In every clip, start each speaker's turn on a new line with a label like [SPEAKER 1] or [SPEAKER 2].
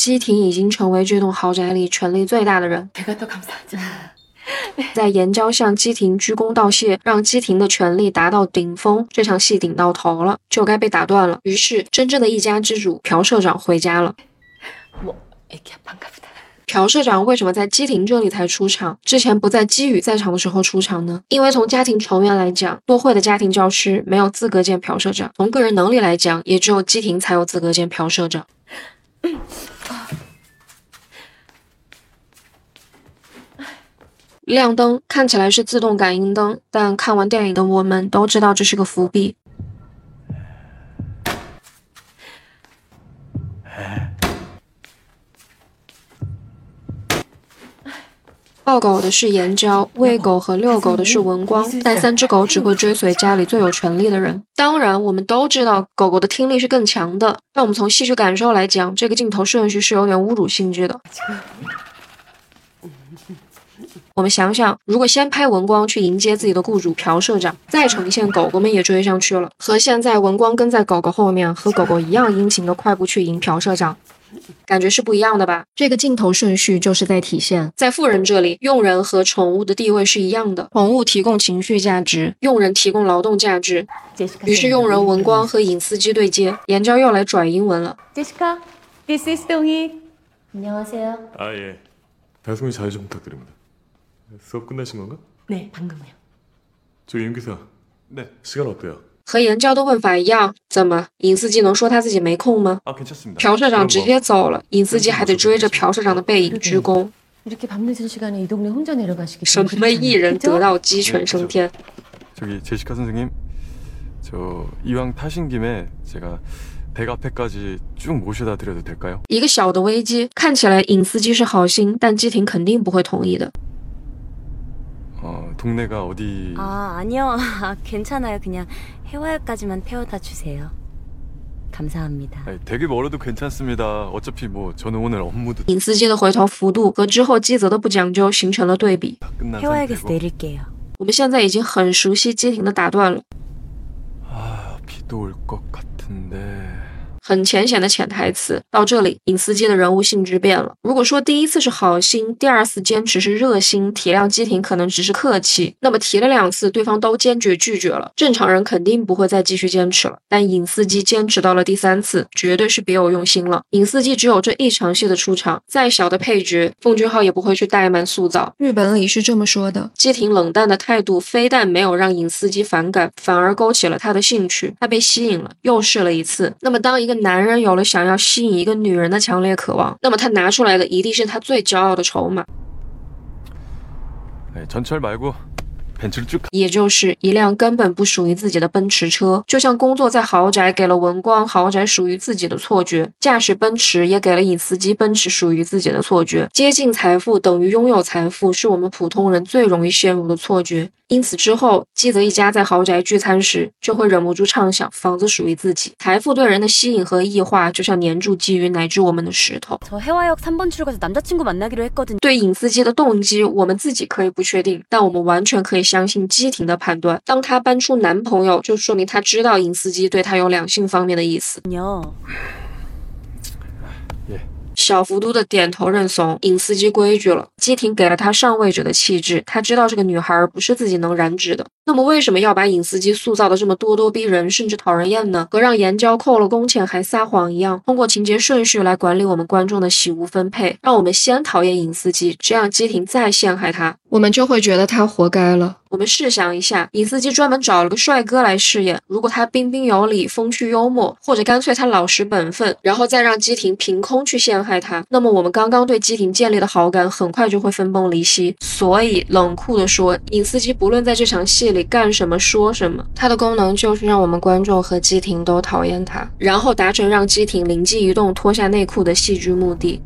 [SPEAKER 1] 基廷已经成为这栋豪宅里权力最大的人。在岩礁向基廷鞠躬道谢，让基廷的权力达到顶峰，这场戏顶到头了，就该被打断了。于是，真正的一家之主朴社长回家了。朴社长为什么在基廷这里才出场？之前不在基宇在场的时候出场呢？因为从家庭成员来讲，多惠的家庭教师没有资格见朴社长；从个人能力来讲，也只有基廷才有资格见朴社长。亮灯看起来是自动感应灯，但看完电影的我们都知道这是个伏笔。抱狗的是岩礁，喂狗和遛狗的是文光，但3只狗只会追随家里最有权力的人。当然，我们都知道狗狗的听力是更强的，但我们从戏剧感受来讲，这个镜头顺序是有点侮辱性质的。我们想想，如果先拍文光去迎接自己的雇主朴社长，再呈现狗狗们也追上去了，和现在文光跟在狗狗后面，和狗狗一样殷勤的快步去迎朴社长，感觉是不一样的吧？这个镜头顺序就是在体现，在富人这里，佣人和宠物的地位是一样的，宠物提供情绪价值，佣人提供劳动价值。于是佣人文光和尹司机对接，岩礁又来拽英文了。
[SPEAKER 2] 제시카, this is 동희. 안녕하세요.
[SPEAKER 3] 아 예. 배송이 잘 좀 부탁드립니다. 수업 끝나신 건가?
[SPEAKER 2] 네, 방금요.
[SPEAKER 3] 저기 윤 기사. 네. 시간 어때요?
[SPEAKER 1] 和岩礁的问法一样，怎么尹司机能说他自己没空吗？
[SPEAKER 3] 아 괜찮습니다.
[SPEAKER 1] 朴社长直接走了，尹司机还得追着朴社长的背影鞠躬。
[SPEAKER 2] 이렇게 밤늦은 시간에 이 동네 혼자 내려가시기
[SPEAKER 1] 什么艺人得道鸡犬升天？
[SPEAKER 3] 저기 제시카 선생님, 저 이왕 타신 김에 제가 댁 앞에까지 쭉 모셔다 드려도 될까요?
[SPEAKER 1] 一个小的危机，看起来尹司机是好心，但基廷肯定不会同意的。
[SPEAKER 3] 동네가 어디?
[SPEAKER 4] 아, 아니요. 괜찮아요. 그냥 해화역까지만 태워다 주세요. 감사합니다.
[SPEAKER 3] 아니, 되게 멀어도 괜찮습니다. 어차피 뭐 저는 오늘 업무도.
[SPEAKER 1] 尹司机的回头幅度和之后基泽的不讲究形成了对比。
[SPEAKER 4] 해화역에서 내릴게요.
[SPEAKER 1] 我们现在已经很熟悉基廷的打断了。
[SPEAKER 3] 아, 비도 올 것 같은데.
[SPEAKER 1] 很浅显的潜台词，到这里尹司机的人物性质变了。如果说第一次是好心，第二次坚持是热心，体谅基廷可能只是客气，那么提了2次对方都坚决拒绝了，正常人肯定不会再继续坚持了。但尹司机坚持到了第3次，绝对是别有用心了。尹司机只有这一场戏的出场，再小的配角奉俊昊也不会去怠慢塑造。日本里是这么说的，基廷冷淡的态度非但没有让尹司机反感，反而勾起了他的兴趣，他被吸引了，又试了一次。那么当一个男人有了想要吸引一个女人的强烈渴望，那么他拿出来的一定是他最骄傲的筹码，
[SPEAKER 3] 전철 말고 벤츠를 쭉.
[SPEAKER 1] 也就是一辆根本不属于自己的奔驰车。就像工作在豪宅给了文光豪宅属于自己的错觉，驾驶奔驰也给了尹司机奔驰属于自己的错觉。接近财富等于拥有财富，是我们普通人最容易陷入的错觉。因此之后，基泽一家在豪宅聚餐时，就会忍不住畅想房子属于自己。财富对人的吸引和异化，就像黏住基于乃至我们的石头。
[SPEAKER 4] 저 해화역 3번 출구에서 남자친구 만나기로 했거든요.
[SPEAKER 1] 对尹司机的动机，我们自己可以不确定，但我们完全可以相信基廷的判断。当他搬出男朋友，就说明他知道尹司机对他有两性方面的意思。 小幅度的点头认怂，尹司机规矩了。基廷给了他上位者的气质，他知道这个女孩不是自己能染指的。那么为什么要把尹司机塑造的这么咄咄逼人，甚至讨人厌呢？和让岩礁扣了工钱还撒谎一样，通过情节顺序来管理我们观众的喜恶分配，让我们先讨厌尹司机，这样基廷再陷害他，我们就会觉得他活该了。我们试想一下，尹司机专门找了个帅哥来饰演，如果他彬彬有礼、风趣幽默，或者干脆他老实本分，然后再让基廷凭空去陷害他，那么我们刚刚对基廷建立的好感很快就会分崩离析。所以冷酷地说，尹司机不论在这场戏里干什么说什么，他的功能就是让我们观众和基廷都讨厌他，然后达成让基廷灵机一动脱下内裤的戏剧目的。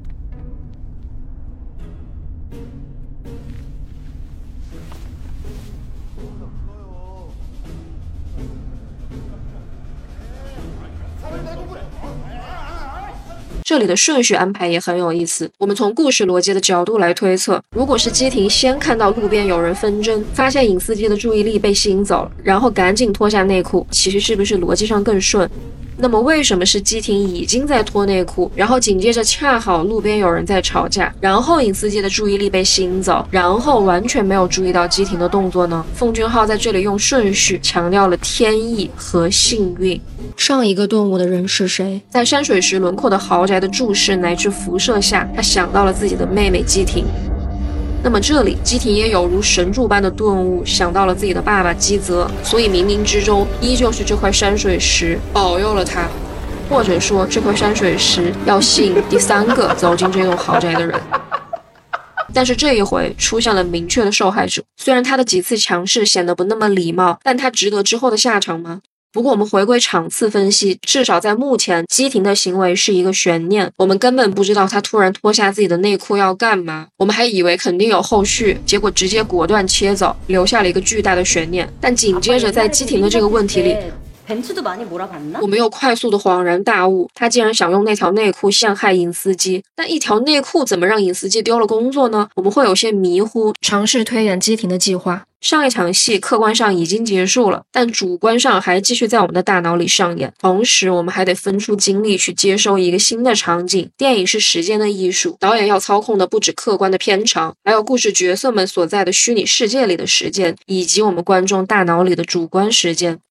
[SPEAKER 1] 这里的顺序安排也很有意思，我们从故事逻辑的角度来推测，如果是基廷先看到路边有人纷争，发现尹司机的注意力被吸引走了，然后赶紧脱下内裤，其实是不是逻辑上更顺？ 那么为什么是基廷已经在脱内裤，然后紧接着恰好路边有人在吵架，然后尹思基的注意力被吸引走，然后完全没有注意到基廷的动作呢？奉俊昊在这里用顺序强调了天意和幸运。上一个顿悟的人是谁？在山水石轮廓的豪宅的注视乃至辐射下，他想到了自己的妹妹基廷。那么这里基廷也有如神助般的顿悟，想到了自己的爸爸基泽，所以冥冥之中依旧是这块山水石保佑了他，或者说这块山水石要吸引第三个走进这栋豪宅的人。但是这一回出现了明确的受害者，虽然他的几次强势显得不那么礼貌，但他值得之后的下场吗？不过我们回归场次分析，至少在目前基廷的行为是一个悬念，我们根本不知道他突然脱下自己的内裤要干嘛，我们还以为肯定有后续，结果直接果断切走，留下了一个巨大的悬念。但紧接着在基廷的这个问题里，我们又快速的恍然大悟，他竟然想用那条内裤陷害尹思基，但一条内裤怎么让尹思基丢了工作呢？我们会有些迷糊，尝试推演基廷的计划。上一场戏客观上已经结束了，但主观上还继续在我们的大脑里上演，同时我们还得分出精力去接收一个新的场景。电影是时间的艺术，导演要操控的不止客观的片长，还有故事角色们所在的虚拟世界里的时间，以及我们观众大脑里的主观时间。